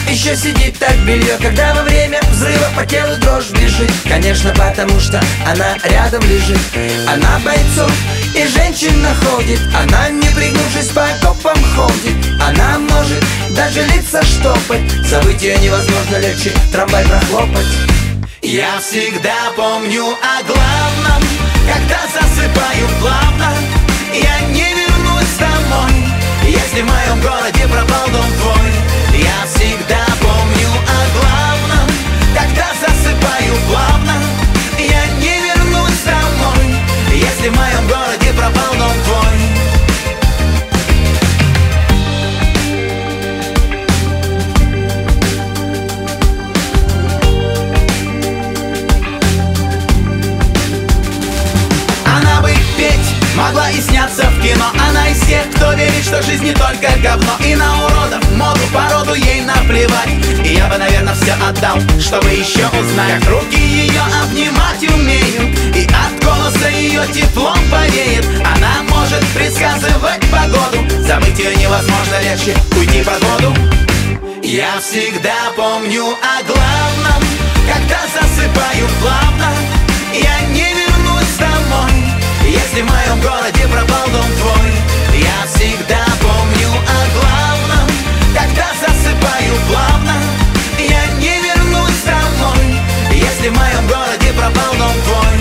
еще сидит так белье, когда во время взрыва по телу дрожь бежит. Конечно, потому что она рядом лежит. Она бойцов и женщин находит. Она, не пригнувшись, по окопам ходит. Она может даже лица штопать. Забыть ее невозможно, легче трамвай прохлопать. Я всегда помню о главном, когда засыпаю плавно. Я не вернусь домой, если в моем городе пропал дом твой. Я всегда помню о главном, когда засыпаю плавно. Я не вернусь домой, если в моем городе пропал дом твой. Могла и сняться в кино. Она из тех, кто верит, что жизнь не только говно. И на уродов, моду, породу ей наплевать. И я бы, наверное, все отдал, чтобы еще узнать, как руки ее обнимать умеют, и от голоса ее теплом повеет. Она может предсказывать погоду. Забыть ее невозможно, легче уйти под воду. Я всегда помню о главном, когда засыпаю плавно. Я не вернусь домой, если в моем городе пропал дом твой. Я всегда помню о главном, когда засыпаю плавно. Я не вернусь домой, если в моем городе пропал дом твой.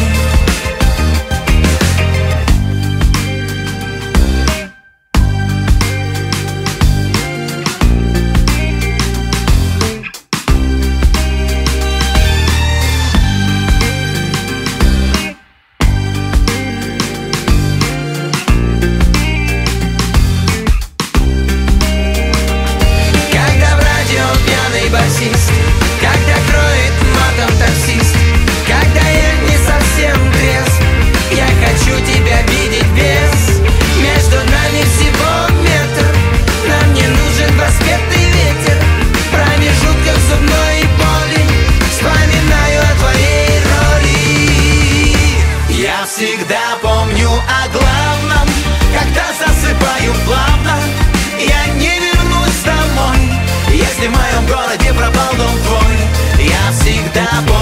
Басист, когда кроет матом таксист, когда я не совсем трезв, я хочу тебя видеть без. Между нами всего метр, нам не нужен распетый ветер. В промежутках зубной боли вспоминаю о твоей роли. Я всегда помню о главном, когда засыпаю плавно. Я не вернусь домой, если в моем городе пропал дом твой. Я всегда помню